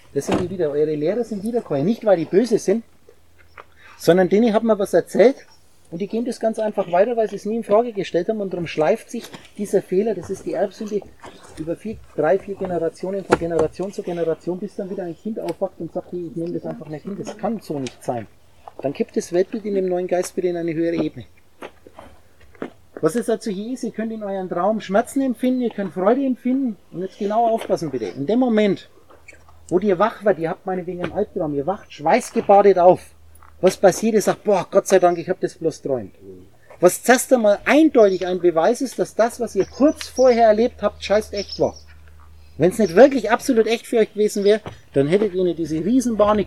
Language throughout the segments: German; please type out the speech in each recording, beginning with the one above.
Das sind die wieder, eure Lehrer sind Wiederkäuer. Nicht, weil die böse sind, sondern denen hat man was erzählt und die gehen das ganz einfach weiter, weil sie es nie in Frage gestellt haben und darum schleift sich dieser Fehler, das ist die Erbsünde, über 3, 4 Generationen, von Generation zu Generation, bis dann wieder ein Kind aufwacht und sagt, ich nehme das einfach nicht hin, das kann so nicht sein. Dann kippt das Weltbild in dem neuen Geist wieder in eine höhere Ebene. Was es dazu hier ist, ihr könnt in euren Traum Schmerzen empfinden, ihr könnt Freude empfinden und jetzt genau aufpassen bitte. In dem Moment, wo ihr wach werdet, ihr habt meinetwegen einen Albtraum, ihr wacht schweißgebadet auf. Was passiert? Ihr sagt, boah, Gott sei Dank, ich habe das bloß träumt. Was zuerst einmal eindeutig ein Beweis ist, dass das, was ihr kurz vorher erlebt habt, scheiß echt war. Wenn es nicht wirklich absolut echt für euch gewesen wäre, dann hättet ihr nicht diese Riesenpanik.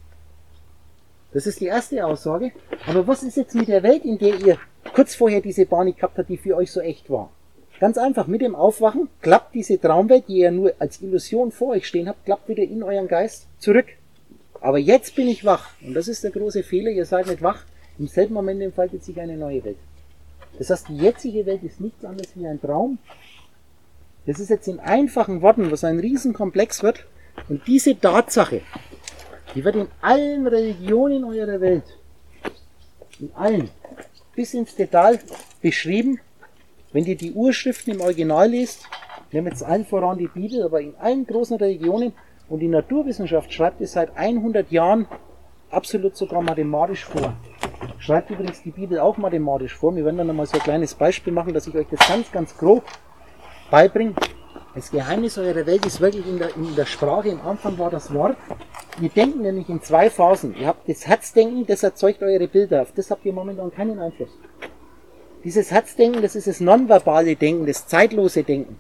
Das ist die erste Aussage. Aber was ist jetzt mit der Welt, in der ihr kurz vorher diese Panik gehabt habt, die für euch so echt war? Ganz einfach, mit dem Aufwachen klappt diese Traumwelt, die ihr nur als Illusion vor euch stehen habt, klappt wieder in euren Geist zurück. Aber jetzt bin ich wach. Und das ist der große Fehler, ihr seid nicht wach. Im selben Moment entfaltet sich eine neue Welt. Das heißt, die jetzige Welt ist nichts anderes wie ein Traum. Das ist jetzt in einfachen Worten, was ein Riesenkomplex wird. Und diese Tatsache, die wird in allen Religionen eurer Welt, in allen, bis ins Detail beschrieben. Wenn ihr die Urschriften im Original liest, nehmen wir jetzt allen voran die Bibel, aber in allen großen Religionen und die Naturwissenschaft schreibt es seit 100 Jahren absolut sogar mathematisch vor. Schreibt übrigens die Bibel auch mathematisch vor. Wir werden dann nochmal so ein kleines Beispiel machen, dass ich euch das ganz, ganz grob beibringe. Das Geheimnis eurer Welt ist wirklich in der Sprache. Im Anfang war das Wort. Wir denken nämlich in 2 Phasen. Ihr habt das Herzdenken, das erzeugt eure Bilder. Auf das habt ihr momentan keinen Einfluss. Dieses Herzdenken, das ist das nonverbale Denken, das zeitlose Denken.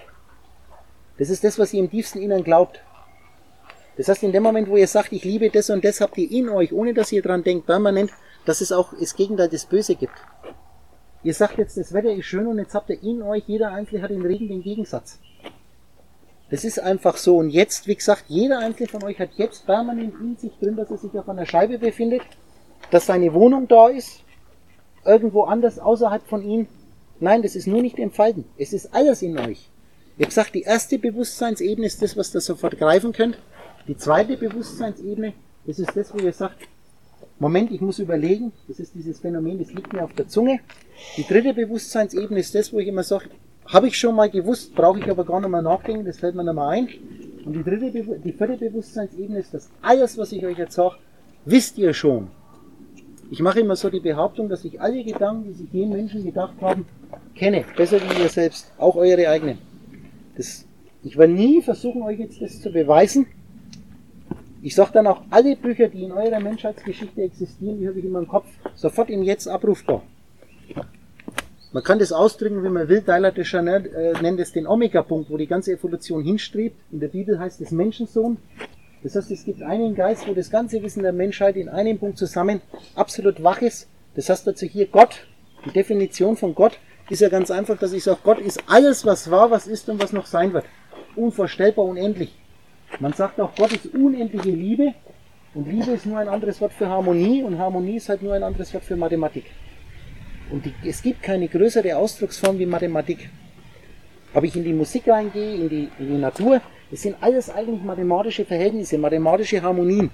Das ist das, was ihr im tiefsten Innern glaubt. Das heißt, in dem Moment, wo ihr sagt, ich liebe das und das, habt ihr in euch, ohne dass ihr dran denkt, permanent, dass es auch das Gegenteil des Böse gibt. Ihr sagt jetzt, das Wetter ist schön und jetzt habt ihr in euch, jeder Einzelne hat im Regen den Gegensatz. Das ist einfach so. Und jetzt, wie gesagt, jeder Einzelne von euch hat jetzt permanent in sich drin, dass er sich auf einer Scheibe befindet, dass seine Wohnung da ist, irgendwo anders außerhalb von ihm. Nein, das ist nur nicht entfalten. Es ist alles in euch. Ich habe gesagt, die erste Bewusstseinsebene ist das, was ihr sofort greifen könnt. Die zweite Bewusstseinsebene, das ist das, wo ihr sagt, Moment, ich muss überlegen, das ist dieses Phänomen, das liegt mir auf der Zunge. Die dritte Bewusstseinsebene ist das, wo ich immer sage, habe ich schon mal gewusst, brauche ich aber gar nicht mehr nachdenken, das fällt mir nicht mehr ein. Und die vierte Bewusstseinsebene ist das, alles, was ich euch jetzt sage, wisst ihr schon. Ich mache immer so die Behauptung, dass ich alle Gedanken, die sich die Menschen gedacht haben, kenne, besser wie ihr selbst, auch eure eigenen. Ich werde nie versuchen, euch jetzt das zu beweisen. Ich sage dann auch, alle Bücher, die in eurer Menschheitsgeschichte existieren, die habe ich in meinem Kopf sofort im Jetzt abrufbar. Man kann das ausdrücken, wie man will. Tyler de Chanel nennt es den Omega-Punkt, wo die ganze Evolution hinstrebt. In der Bibel heißt es Menschensohn. Das heißt, es gibt einen Geist, wo das ganze Wissen der Menschheit in einem Punkt zusammen absolut wach ist. Das heißt dazu hier Gott. Die Definition von Gott ist ja ganz einfach, dass ich sage, Gott ist alles, was war, was ist und was noch sein wird. Unvorstellbar, unendlich. Man sagt auch, Gott ist unendliche Liebe und Liebe ist nur ein anderes Wort für Harmonie und Harmonie ist halt nur ein anderes Wort für Mathematik. Und es gibt keine größere Ausdrucksform wie Mathematik. Ob ich in die Musik reingehe, in die Natur, es sind alles eigentlich mathematische Verhältnisse, mathematische Harmonien.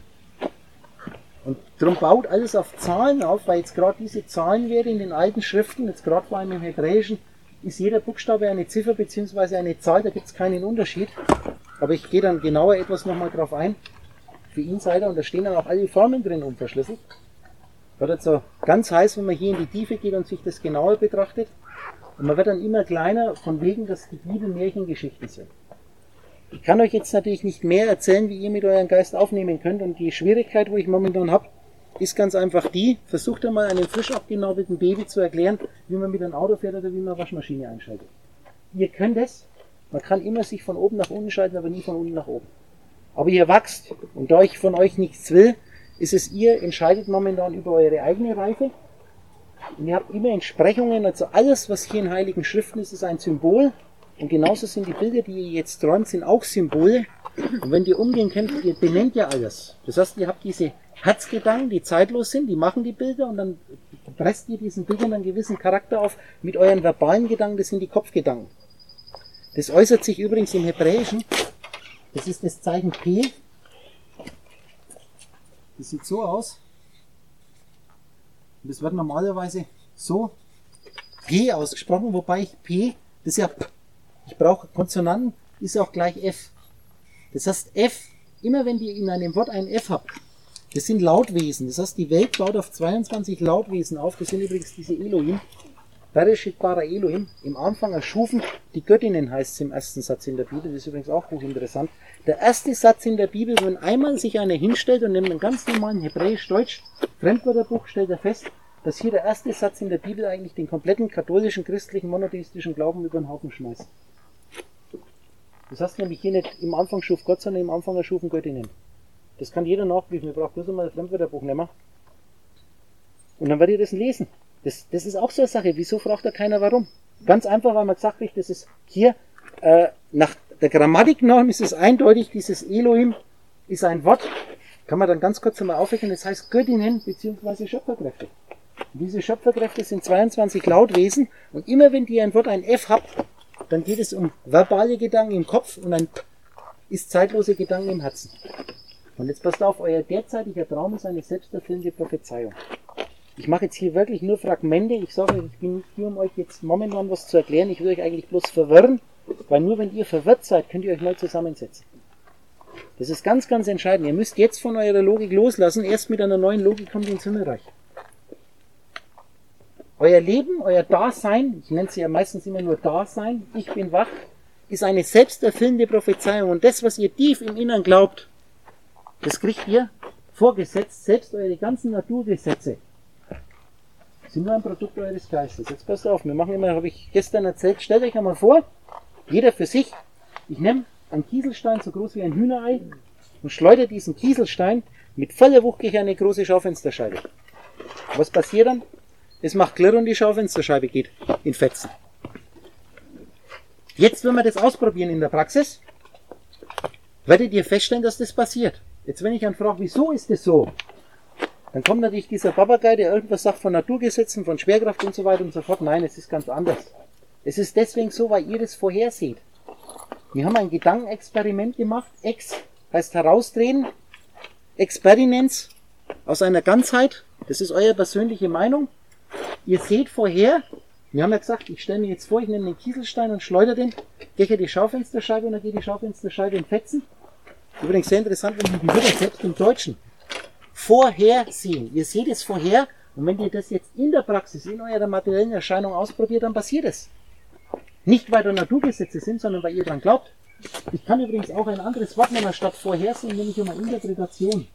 Und darum baut alles auf Zahlen auf, weil jetzt gerade diese Zahlenwerte in den alten Schriften, jetzt gerade vor allem im Hebräischen, ist jeder Buchstabe eine Ziffer bzw. eine Zahl, da gibt es keinen Unterschied. Aber ich gehe dann genauer etwas nochmal drauf ein. Für Insider, und da stehen dann auch alle Formeln drin unverschlüsselt. Wird jetzt so ganz heiß, wenn man hier in die Tiefe geht und sich das genauer betrachtet. Und man wird dann immer kleiner, von wegen, dass die Bibel Märchengeschichten sind. Ich kann euch jetzt natürlich nicht mehr erzählen, wie ihr mit eurem Geist aufnehmen könnt. Und die Schwierigkeit, wo ich momentan habe, ist ganz einfach die, versucht einmal einem frisch abgenabelten Baby zu erklären, wie man mit einem Auto fährt oder wie man eine Waschmaschine einschaltet. Ihr könnt es. Man kann immer sich von oben nach unten schalten, aber nie von unten nach oben. Aber ihr wachst, und da ich von euch nichts will, ist es, ihr entscheidet momentan über eure eigene Reife. Und ihr habt immer Entsprechungen, also alles, was hier in heiligen Schriften ist, ist ein Symbol. Und genauso sind die Bilder, die ihr jetzt träumt, sind auch Symbole. Und wenn ihr umgehen könnt, ihr benennt ja alles. Das heißt, ihr habt diese Herzgedanken, die zeitlos sind, die machen die Bilder und dann presst ihr diesen Bildern einen gewissen Charakter auf mit euren verbalen Gedanken, das sind die Kopfgedanken. Das äußert sich übrigens im Hebräischen, das ist das Zeichen P, Das sieht so aus. Und das wird normalerweise so P ausgesprochen, wobei ich P, das ist ja P. Ich brauche Konsonanten, ist auch gleich F. Das heißt F, immer wenn ihr in einem Wort ein F habt, das sind Lautwesen. Das heißt, die Welt baut auf 22 Lautwesen auf. Das sind übrigens diese Elohim. Bereshit bara Elohim. Im Anfang erschufen die Göttinnen, heißt es im ersten Satz in der Bibel. Das ist übrigens auch hochinteressant. Der erste Satz in der Bibel, wenn einmal sich einer hinstellt und nimmt einen ganz normalen Hebräisch-Deutsch Fremdwörterbuch, stellt er fest, dass hier der erste Satz in der Bibel eigentlich den kompletten katholischen, christlichen, monotheistischen Glauben über den Haufen schmeißt. Das heißt nämlich hier nicht im Anfang schuf Gott, sondern im Anfang erschufen Göttinnen. Das kann jeder nachprüfen. Wir brauchen bloß einmal ein Fremdwörterbuch nehmen. Und dann werdet ihr das lesen. Das ist auch so eine Sache. Wieso fragt da keiner warum? Ganz einfach, weil man gesagt hat, das ist hier, nach der Grammatiknorm ist es eindeutig, dieses Elohim ist ein Wort, kann man dann ganz kurz einmal aufrechnen, das heißt Göttinnen bzw. Schöpferkräfte. Und diese Schöpferkräfte sind 22 Lautwesen und immer wenn ihr ein Wort ein F habt, dann geht es um verbale Gedanken im Kopf und ein P ist zeitlose Gedanken im Herzen. Und jetzt passt auf, euer derzeitiger Traum ist eine selbsterfüllende Prophezeiung. Ich mache jetzt hier wirklich nur Fragmente. Ich sage euch, ich bin nicht hier, um euch jetzt momentan was zu erklären. Ich will euch eigentlich bloß verwirren, weil nur wenn ihr verwirrt seid, könnt ihr euch neu zusammensetzen. Das ist ganz, ganz entscheidend. Ihr müsst jetzt von eurer Logik loslassen. Erst mit einer neuen Logik kommt ihr ins Himmelreich. Euer Leben, euer Dasein, ich nenne es ja meistens immer nur Dasein, ich bin wach, ist eine selbsterfüllende Prophezeiung. Und das, was ihr tief im Innern glaubt, das kriegt ihr vorgesetzt. Selbst eure ganzen Naturgesetze sind nur ein Produkt eures Geistes. Jetzt passt auf, wir machen immer, habe ich gestern erzählt, stellt euch einmal vor, jeder für sich, ich nehme einen Kieselstein so groß wie ein Hühnerei und schleudere diesen Kieselstein mit voller Wucht gegen eine große Schaufensterscheibe. Was passiert dann? Es macht Klirr und die Schaufensterscheibe geht in Fetzen. Jetzt, wenn wir das ausprobieren in der Praxis, werdet ihr feststellen, dass das passiert. Jetzt, wenn ich dann frage, wieso ist das so? Dann kommt natürlich dieser Papagei, der irgendwas sagt von Naturgesetzen, von Schwerkraft und so weiter und so fort. Nein, es ist ganz anders. Es ist deswegen so, weil ihr das vorherseht. Wir haben ein Gedankenexperiment gemacht. Ex heißt herausdrehen. Experienz aus einer Ganzheit. Das ist eure persönliche Meinung. Ihr seht vorher, wir haben ja gesagt, ich stelle mir jetzt vor, ich nehme den Kieselstein und schleudere den, gehe die Schaufensterscheibe und dann geht die Schaufensterscheibe in Fetzen. Übrigens sehr interessant, wenn ihr die Wörter selbst im Deutschen vorhersehen. Ihr seht es vorher und wenn ihr das jetzt in der Praxis, in eurer materiellen Erscheinung ausprobiert, dann passiert es. Nicht, weil da Naturgesetze sind, sondern weil ihr dran glaubt. Ich kann übrigens auch ein anderes Wort nehmen statt vorhersehen, nämlich immer Interpretation.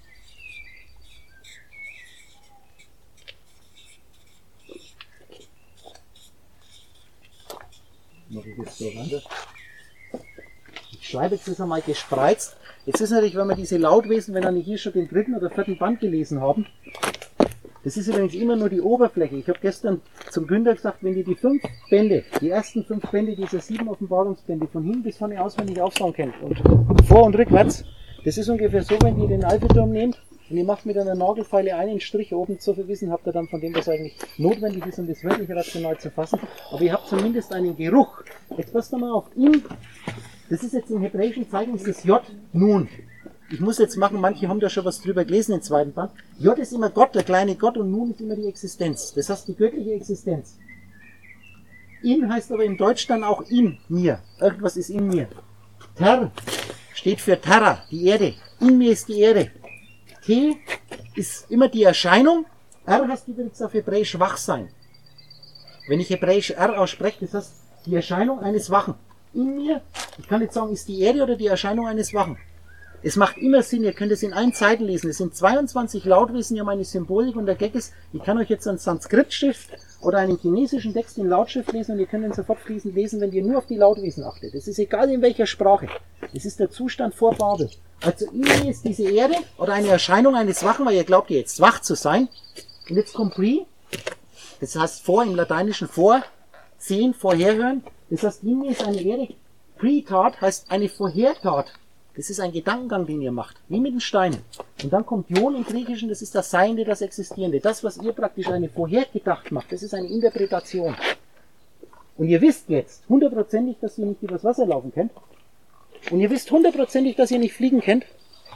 Ich schreibe jetzt das einmal gespreizt. Jetzt ist natürlich, wenn wir diese Lautwesen, wenn wir hier schon den dritten oder vierten Band gelesen haben, das ist übrigens immer nur die Oberfläche. Ich habe gestern zum Günther gesagt, wenn ihr die 5 Bände, die ersten 5 Bände dieser 7 Offenbarungsbände von hinten bis vorne auswendig aufsagen kennt und vor- und rückwärts, das ist ungefähr so, wenn ihr den Eiffelturm nehmt und ihr macht mit einer Nagelfeile einen Strich oben zu verwissen, habt ihr dann von dem, was eigentlich notwendig ist, um das wirklich rational zu fassen. Aber ihr habt zumindest einen Geruch. Jetzt passt mal auf ihn. Das ist jetzt im hebräischen Zeichen, ist das J, Nun. Ich muss jetzt machen, manche haben da schon was drüber gelesen im zweiten Band. J ist immer Gott, der kleine Gott, und Nun ist immer die Existenz. Das heißt die göttliche Existenz. In heißt aber im Deutsch dann auch in mir. Irgendwas ist in mir. Ter steht für Terra, die Erde. In mir ist die Erde. T ist immer die Erscheinung. R heißt übrigens auf Hebräisch Wachsein. Wenn ich Hebräisch R ausspreche, das heißt die Erscheinung eines Wachen. In mir, ich kann nicht sagen, ist die Erde oder die Erscheinung eines Wachen. Es macht immer Sinn, ihr könnt es in einen Zeiten lesen. Es sind 22 Lautwesen, die haben eine Symbolik und der Gag ist, ich kann euch jetzt einen Sanskrit-Schrift oder einen chinesischen Text in Lautschrift lesen und ihr könnt ihn sofort fließend lesen, wenn ihr nur auf die Lautwesen achtet. Es ist egal in welcher Sprache. Es ist der Zustand vor Babel. Also in mir ist diese Erde oder eine Erscheinung eines Wachen, weil ihr glaubt ihr jetzt wach zu sein. Und jetzt kommt Pre, das heißt vor im Lateinischen vor, sehen, vorherhören. Das heißt, in mir ist eine Erde. Pre-Tat heißt eine Vorhertat. Das ist ein Gedankengang, den ihr macht, wie mit den Steinen. Und dann kommt Jon im Griechischen, das ist das Seiende, das Existierende. Das, was ihr praktisch eine vorhergedacht macht, das ist eine Interpretation. Und ihr wisst jetzt hundertprozentig, dass ihr nicht übers Wasser laufen könnt. Und ihr wisst hundertprozentig, dass ihr nicht fliegen könnt.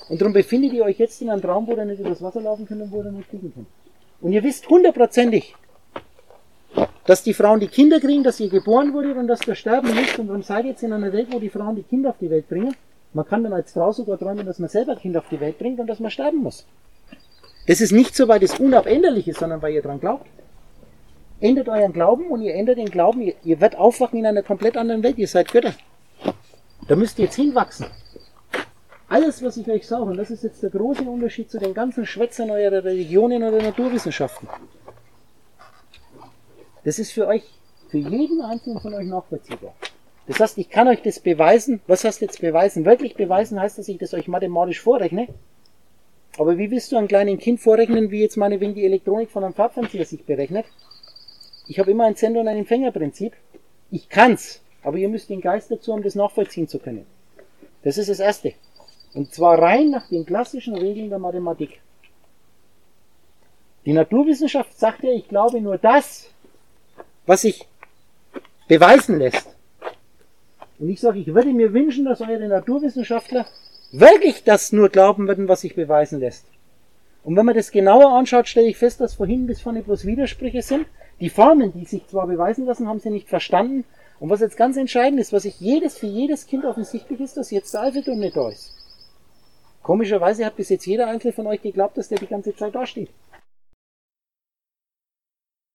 Und darum befindet ihr euch jetzt in einem Traum, wo ihr nicht übers Wasser laufen könnt und wo ihr nicht fliegen könnt. Und ihr wisst hundertprozentig, dass die Frauen die Kinder kriegen, dass ihr geboren wurdet und dass ihr sterben müsst. Und darum seid ihr jetzt in einer Welt, wo die Frauen die Kinder auf die Welt bringen. Man kann dann als Frau sogar träumen, dass man selber Kinder auf die Welt bringt und dass man sterben muss. Das ist nicht so, weil das unabänderlich ist, sondern weil ihr daran glaubt. Ändert euren Glauben und ihr ändert den Glauben. Ihr werdet aufwachen in einer komplett anderen Welt. Ihr seid Götter. Da müsst ihr jetzt hinwachsen. Alles, was ich euch sage, und das ist jetzt der große Unterschied zu den ganzen Schwätzern eurer Religionen oder Naturwissenschaften. Das ist für euch, für jeden einzelnen von euch nachvollziehbar. Das heißt, ich kann euch das beweisen. Was heißt jetzt beweisen? Wirklich beweisen heißt, dass ich das euch mathematisch vorrechne. Aber wie willst du einem kleinen Kind vorrechnen, wie jetzt meinetwegen die Elektronik von einem Farbfernseher sich berechnet? Ich habe immer ein Sender- und ein Empfängerprinzip. Ich kann's, aber ihr müsst den Geist dazu, um das nachvollziehen zu können. Das ist das Erste. Und zwar rein nach den klassischen Regeln der Mathematik. Die Naturwissenschaft sagt ja, ich glaube nur das, was sich beweisen lässt. Und ich sage, ich würde mir wünschen, dass eure Naturwissenschaftler wirklich das nur glauben würden, was sich beweisen lässt. Und wenn man das genauer anschaut, stelle ich fest, dass vorhin bis vorne bloß Widersprüche sind. Die Formeln, die sich zwar beweisen lassen, haben sie nicht verstanden. Und was jetzt ganz entscheidend ist, was für jedes Kind offensichtlich ist, dass jetzt der Eiffelturm nicht da ist. Komischerweise hat bis jetzt jeder Einzelne von euch geglaubt, dass der die ganze Zeit da steht.